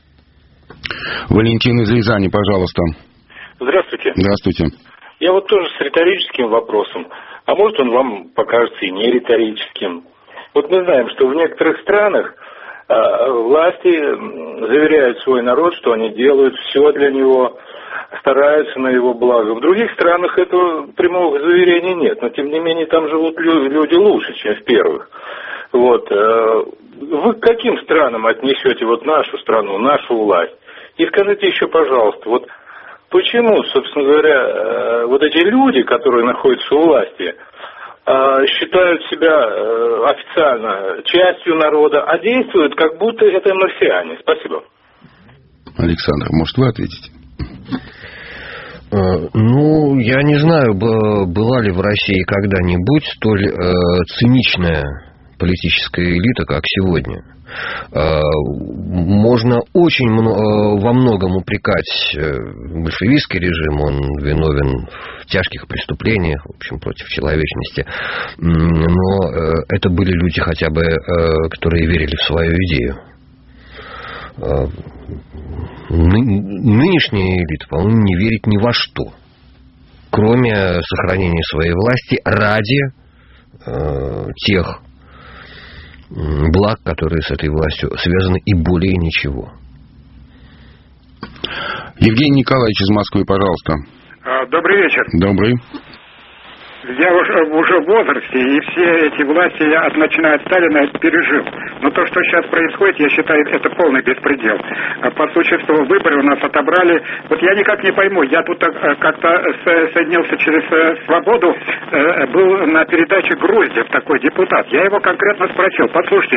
Валентин из Рязани, пожалуйста. Здравствуйте. Здравствуйте. Я вот тоже с риторическим вопросом, а может он вам покажется и не риторическим. Вот мы знаем, что в некоторых странах власти заверяют свой народ, что они делают все для него, стараются на его благо. В других странах этого прямого заверения нет, но тем не менее там живут люди лучше, чем в первых. Вот. Вы к каким странам отнесете вот нашу страну, нашу власть? И скажите еще, пожалуйста, вот почему, собственно говоря, вот эти люди, которые находятся у власти, считают себя официально частью народа, а действуют, как будто это марсиане. Спасибо. Александр, может, вы ответите? Ну, я не знаю, была ли в России когда-нибудь столь циничная политическая элита, как сегодня. Можно очень много, во многом упрекать большевистский режим, он виновен в тяжких преступлениях, в общем, против человечности, но это были люди хотя бы, которые верили в свою идею. Нынешняя элита, по-моему, не верит ни во что, кроме сохранения своей власти ради э, тех благ, которые с этой властью связаны, и более ничего. Евгений Николаевич из Москвы, пожалуйста. Добрый вечер. Добрый. Я уже, уже в возрасте, и все эти власти я, начиная от Сталина, пережил. Но то, что сейчас происходит, я считаю, это полный беспредел. По существу выборы у нас отобрали. Вот я никак не пойму, я тут как-то соединился через «Свободу», был на передаче Груздев, такой депутат. Я его конкретно спросил: послушайте,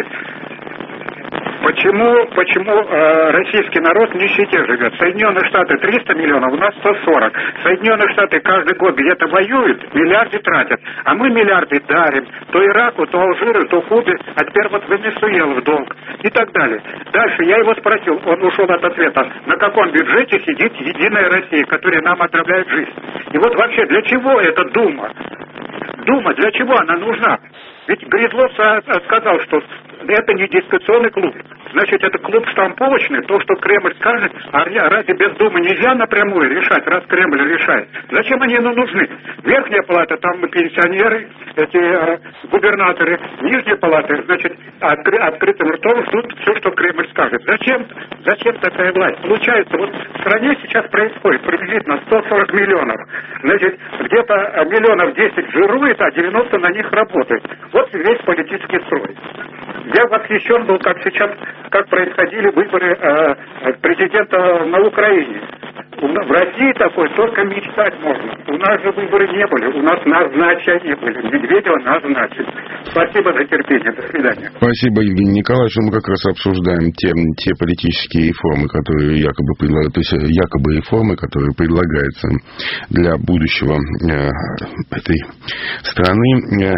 Почему, почему э, российский народ в нищете живет? Соединенные Штаты триста миллионов, у нас сто сорок. Соединенные Штаты каждый год где-то воюют, миллиарды тратят. А мы миллиарды дарим то Ираку, то Алжиру, то Кубе, а теперь вот Венесуэлу в долг и так далее. Дальше я его спросил, он ушел от ответа, на каком бюджете сидит Единая Россия, которая нам отравляет жизнь. И вот вообще для чего эта Дума? Дума, для чего она нужна? Ведь Гризлов сказал, что это не дискуссионный клуб. Значит, это клуб штамповочный, то, что Кремль скажет, а разве без Думы нельзя напрямую решать, раз Кремль решает? Зачем они ну, нужны? Верхняя палата, там пенсионеры, эти э, губернаторы, нижняя палата, значит, откры, открытым ртом ждут все, что Кремль скажет. Зачем? Зачем такая власть? Получается, вот в стране сейчас происходит приблизительно сто сорок миллионов. Значит, где-то миллионов десять жирует, а девяносто на них работает. Вот весь политический строй. Я восхищен был, как сейчас, как происходили выборы э, президента на Украине. В России такой только мечтать можно. У нас же выборы не были, у нас назначения были. Медведева назначили. Спасибо за терпение. До свидания. Спасибо, Евгений Николаевич. Мы как раз обсуждаем те, те политические реформы, которые якобы предлагают, то есть якобы реформы, которые предлагаются для будущего э, этой страны.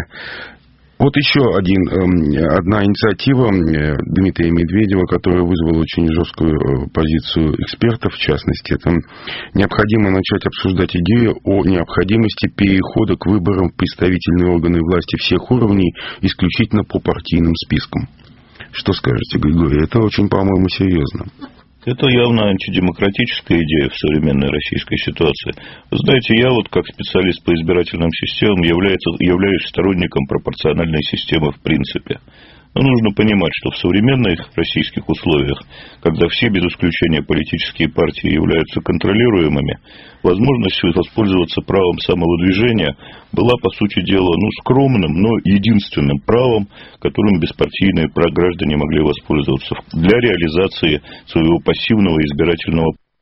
Вот еще один, одна инициатива Дмитрия Медведева, которая вызвала очень жесткую позицию экспертов, в частности, это необходимо начать обсуждать идею о необходимости перехода к выборам в представительные органы власти всех уровней исключительно по партийным спискам. Что скажете, Григорий? Это очень, по-моему, серьезно. Это явно антидемократическая идея в современной российской ситуации. Вы знаете, я вот как специалист по избирательным системам являюсь, являюсь сторонником пропорциональной системы в принципе. Но нужно понимать, что в современных российских условиях, когда все без исключения политические партии являются контролируемыми, возможностью воспользоваться правом самовыдвижения была, по сути дела, ну, скромным, но единственным правом, которым беспартийные граждане могли воспользоваться для реализации своего пассивного избирательного права.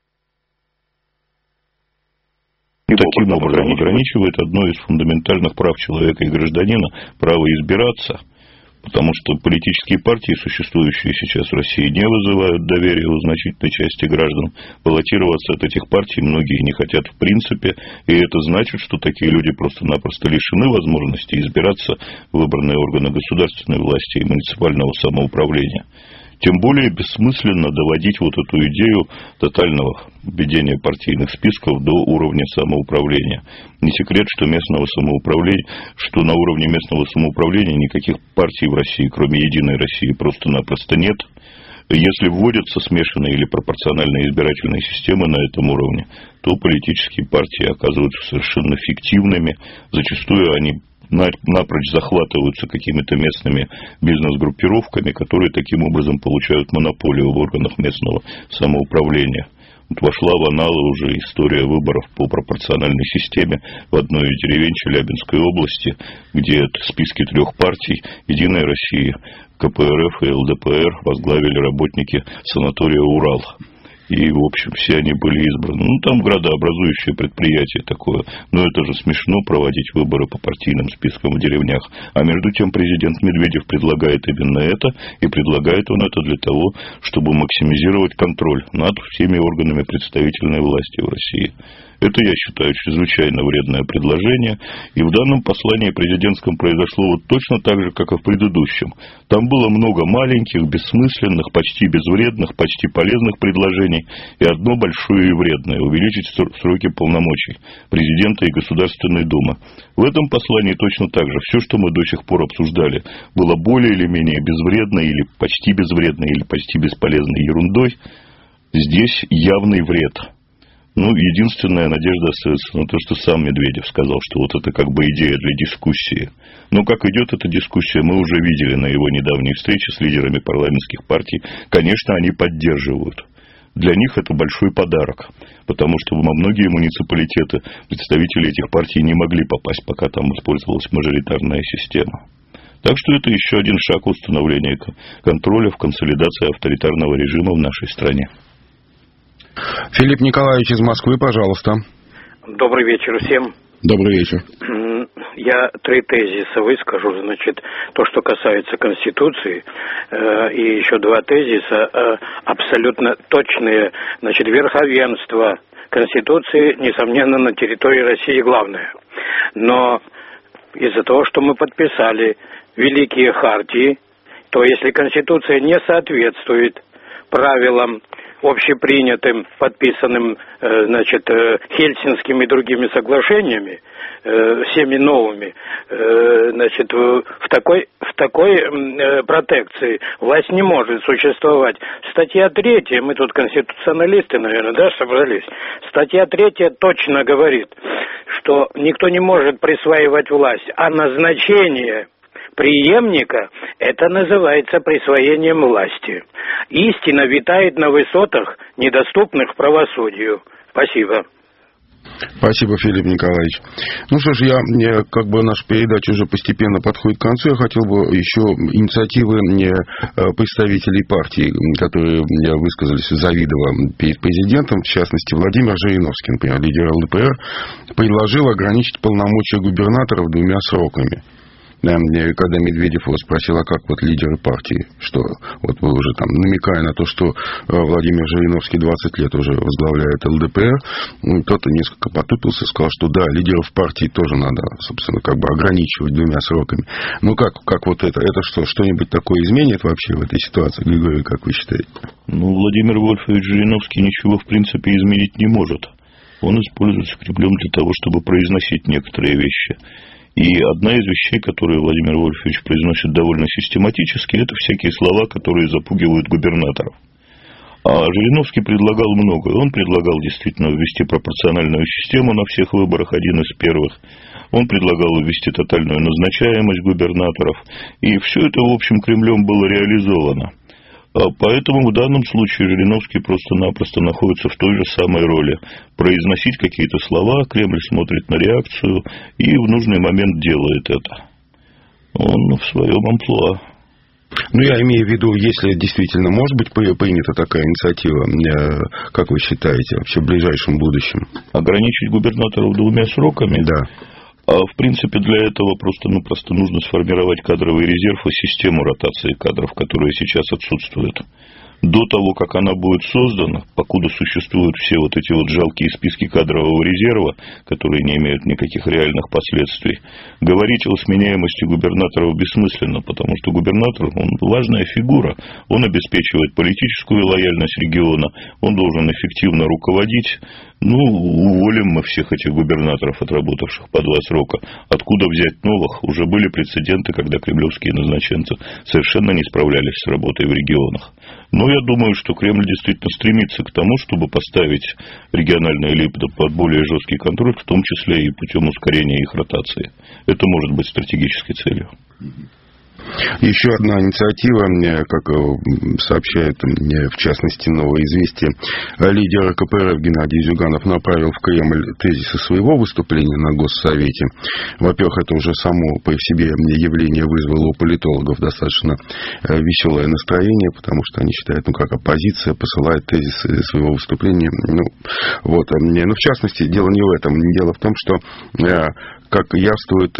И таким образом ограничивает одно из фундаментальных прав человека и гражданина – право избираться. Потому что политические партии, существующие сейчас в России, не вызывают доверия у значительной части граждан. Баллотироваться от этих партий многие не хотят в принципе, и это значит, что такие люди просто-напросто лишены возможности избираться в выбранные органы государственной власти и муниципального самоуправления. Тем более бессмысленно доводить вот эту идею тотального введения партийных списков до уровня самоуправления. Не секрет, что местного самоуправления, что на уровне местного самоуправления никаких партий в России, кроме Единой России, просто-напросто нет. Если вводятся смешанные или пропорциональные избирательные системы на этом уровне, то политические партии оказываются совершенно фиктивными. Зачастую они напрочь захватываются какими-то местными бизнес-группировками, которые таким образом получают монополию в органах местного самоуправления. Вот вошла в аналы уже история выборов по пропорциональной системе в одной из деревень Челябинской области, где списки трех партий Единой России, ка пэ эр эф и эл дэ пэ эр возглавили работники санатория «Урал». И, в общем, все они были избраны. Ну, там градообразующее предприятие такое. Но это же смешно проводить выборы по партийным спискам в деревнях. А между тем президент Медведев предлагает именно это. И предлагает он это для того, чтобы максимизировать контроль над всеми органами представительной власти в России. Это, я считаю, чрезвычайно вредное предложение. И в данном послании президентском произошло вот точно так же, как и в предыдущем. Там было много маленьких, бессмысленных, почти безвредных, почти полезных предложений. И одно большое и вредное – увеличить сроки полномочий президента и Государственной Думы. В этом послании точно так же. Все, что мы до сих пор обсуждали, было более или менее безвредной, или почти безвредной, или почти бесполезной ерундой. Здесь явный вред. Ну, единственная надежда остается на то, что сам Медведев сказал, что вот это как бы идея для дискуссии. Но как идет эта дискуссия, мы уже видели на его недавней встрече с лидерами парламентских партий. Конечно, они поддерживают. Для них это большой подарок, потому что во многие муниципалитеты представители этих партий не могли попасть, пока там использовалась мажоритарная система. Так что это еще один шаг установления контроля в консолидации авторитарного режима в нашей стране. Филипп Николаевич из Москвы, пожалуйста. Добрый вечер всем. Добрый вечер. Я три тезиса выскажу. Значит, то, что касается Конституции, э, и еще два тезиса э, абсолютно точные. Значит, верховенство Конституции, несомненно, на территории России главное. Но из-за того, что мы подписали великие хартии, то если Конституция не соответствует правилам, общепринятым, подписанным, значит, Хельсинскими и другими соглашениями, всеми новыми, значит, в такой, в такой протекции власть не может существовать. Статья третья, мы тут конституционалисты, наверное, да, собрались. Статья третья точно говорит, что никто не может присваивать власть, а назначение преемника – это называется присвоением власти. Истина витает на высотах, недоступных правосудию. Спасибо. Спасибо, Филипп Николаевич. Ну что ж, я, я как бы наша передача уже постепенно подходит к концу. Я хотел бы еще инициативы представителей партии, которые высказались завидово перед президентом, в частности, Владимир Жириновский, например, лидер эл дэ пэ эр, предложил ограничить полномочия губернаторов двумя сроками. Когда Медведев его спросил, а как вот лидеры партии, что вот вы уже там, намекая на то, что Владимир Жириновский двадцать лет уже возглавляет эл дэ пэ эр, кто-то несколько потупился и сказал, что да, лидеров партии тоже надо, собственно, как бы ограничивать двумя сроками. Ну как, как вот это, это что, что-нибудь такое изменит вообще в этой ситуации, Григорий, как вы считаете? Ну, Владимир Вольфович Жириновский ничего, в принципе, изменить не может. Он используется Кремлем для того, чтобы произносить некоторые вещи. И одна из вещей, которые Владимир Вольфович произносит довольно систематически, это всякие слова, которые запугивают губернаторов. А Жириновский предлагал многое. Он предлагал действительно ввести пропорциональную систему на всех выборах, один из первых. Он предлагал ввести тотальную назначаемость губернаторов. И все это, в общем, Кремлем было реализовано. Поэтому в данном случае Жириновский просто-напросто находится в той же самой роли. Произносить какие-то слова, Кремль смотрит на реакцию и в нужный момент делает это. Он в своем амплуа. Ну, я имею в виду, если действительно может быть принята такая инициатива, как вы считаете, вообще в ближайшем будущем? Ограничить губернаторов двумя сроками? Да. А в принципе для этого просто-напросто нужно сформировать кадровый резерв и систему ротации кадров, которая сейчас отсутствует. До того, как она будет создана, покуда существуют все вот эти вот жалкие списки кадрового резерва, которые не имеют никаких реальных последствий, говорить о сменяемости губернаторов бессмысленно, потому что губернатор, он важная фигура, он обеспечивает политическую лояльность региона, он должен эффективно руководить. Ну, уволим мы всех этих губернаторов, отработавших по два срока. Откуда взять новых? Уже были прецеденты, когда кремлевские назначенцы совершенно не справлялись с работой в регионах. Но я думаю, что Кремль действительно стремится к тому, чтобы поставить региональные элиты под более жесткий контроль, в том числе и путем ускорения их ротации. Это может быть стратегической целью. Еще одна инициатива, как сообщает, в частности, «Новое известие», лидер ка пэ эр эф Геннадий Зюганов направил в Кремль тезисы своего выступления на Госсовете. Во-первых, это уже само по себе явление вызвало у политологов достаточно веселое настроение, потому что они считают, ну, как оппозиция посылает тезисы своего выступления. Ну, вот. Но, в частности, дело не в этом. Дело в том, что, как явствует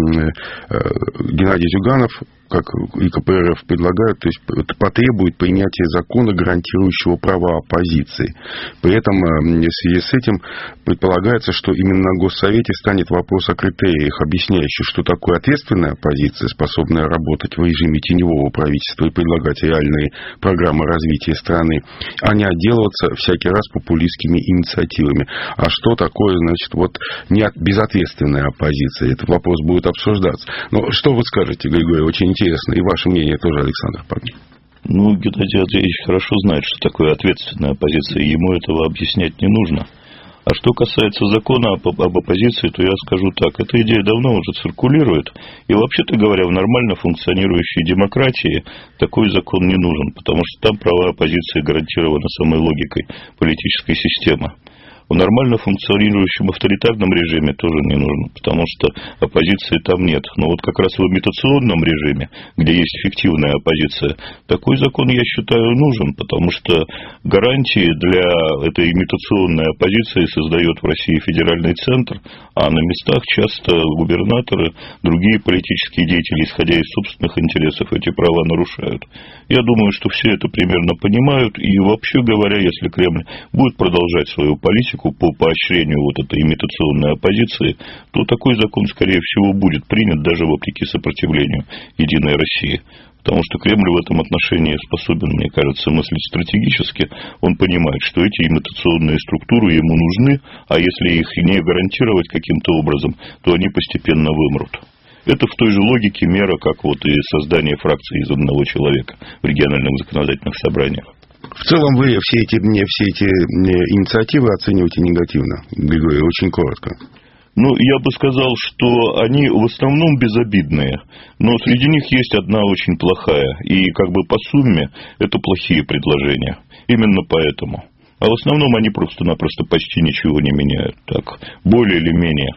Геннадий Зюганов, как и ка пэ эр эф предлагают, то есть потребует принятия закона, гарантирующего права оппозиции. При этом в связи с этим предполагается, что именно на Госсовете станет вопрос о критериях, объясняющих, что такое ответственная оппозиция, способная работать в режиме теневого правительства и предлагать реальные программы развития страны, а не отделываться всякий раз популистскими инициативами. А что такое, значит, вот не безответственная оппозиция? Этот вопрос будет обсуждаться. Но что вы скажете, Григорий? Очень интересно. И ваше мнение тоже, Александр Павлович. Ну, Геннадий Андреевич хорошо знает, что такое ответственная оппозиция, и ему этого объяснять не нужно. А что касается закона об, об оппозиции, то я скажу так. Эта идея давно уже циркулирует. И, вообще-то говоря, в нормально функционирующей демократии такой закон не нужен, потому что там права оппозиции гарантированы самой логикой политической системы. В нормально функционирующем авторитарном режиме тоже не нужно, потому что оппозиции там нет. Но вот как раз в имитационном режиме, где есть фиктивная оппозиция, такой закон, я считаю, нужен, потому что гарантии для этой имитационной оппозиции создает в России федеральный центр, а на местах часто губернаторы, другие политические деятели, исходя из собственных интересов, эти права нарушают. Я думаю, что все это примерно понимают, и вообще говоря, если Кремль будет продолжать свою политику по поощрению вот этой имитационной оппозиции, то такой закон, скорее всего, будет принят даже вопреки сопротивлению Единой России. Потому что Кремль в этом отношении способен, мне кажется, мыслить стратегически. Он понимает, что эти имитационные структуры ему нужны, а если их не гарантировать каким-то образом, то они постепенно вымрут. Это в той же логике мера, как вот и создание фракции из одного человека в региональных законодательных собраниях. В целом вы все эти, все эти инициативы оцениваете негативно, Григорий, очень коротко. Ну, я бы сказал, что они в основном безобидные, но среди них есть одна очень плохая, и как бы по сумме это плохие предложения. Именно поэтому. А в основном они просто-напросто почти ничего не меняют. Так, более или менее.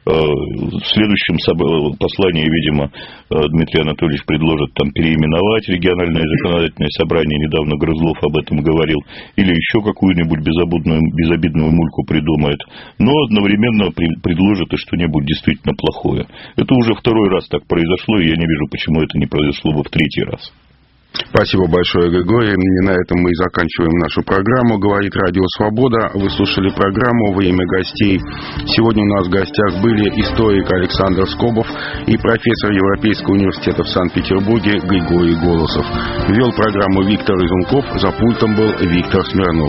В следующем послании, видимо, Дмитрий Анатольевич предложит там переименовать региональное законодательное собрание, недавно Грызлов об этом говорил, или еще какую-нибудь безобидную, безобидную мульку придумает, но одновременно предложит и что-нибудь действительно плохое. Это уже второй раз так произошло, и я не вижу, почему это не произошло бы в третий раз. Спасибо большое, Григорий. И на этом мы и заканчиваем нашу программу. Говорит Радио Свобода. Вы слушали программу «Время гостей». Сегодня у нас в гостях были историк Александр Скобов и профессор Европейского университета в Санкт-Петербурге Григорий Голосов. Вел программу Виктор Изунков. За пультом был Виктор Смирнов.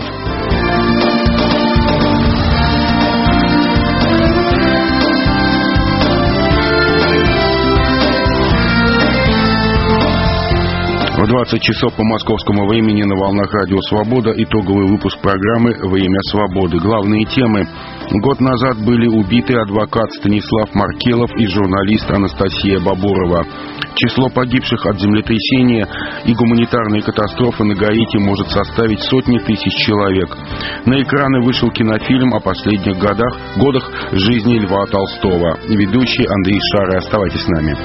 В двадцать часов по московскому времени на волнах Радио Свобода итоговый выпуск программы «Время свободы». Главные темы. Год назад были убиты адвокат Станислав Маркелов и журналист Анастасия Бабурова. Число погибших от землетрясения и гуманитарной катастрофы на Гаити может составить сотни тысяч человек. На экраны вышел кинофильм о последних годах, годах жизни Льва Толстого. Ведущий Андрей Шары. Оставайтесь с нами.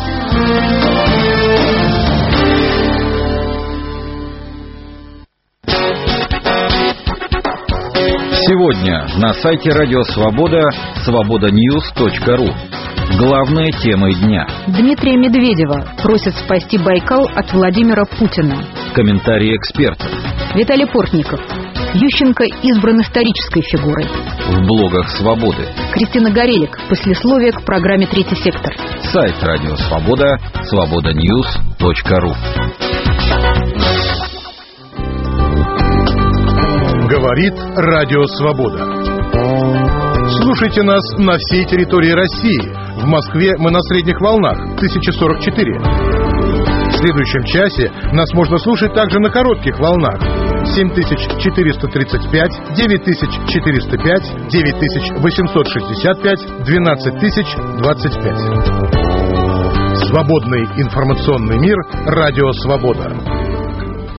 Сегодня на сайте Радио Свобода свобода ньюс точка ру. Главные темы дня. Дмитрия Медведева просят спасти Байкал от Владимира Путина. Комментарии экспертов. Виталий Портников. Ющенко избран исторической фигурой. В блогах Свободы. Кристина Горелик. Послесловие к программе «Третий сектор». Сайт Радио Свобода свобода ньюс точка ру. Говорит Радио Свобода. Слушайте нас на всей территории России. В Москве мы на средних волнах тысяча сорок четыре. В следующем часе нас можно слушать также на коротких волнах семь тысяч четыреста тридцать пять, девять тысяч четыреста пять, девять тысяч восемьсот шестьдесят пять, двенадцать тысяч двадцать пять. Свободный информационный мир. Радио «Свобода».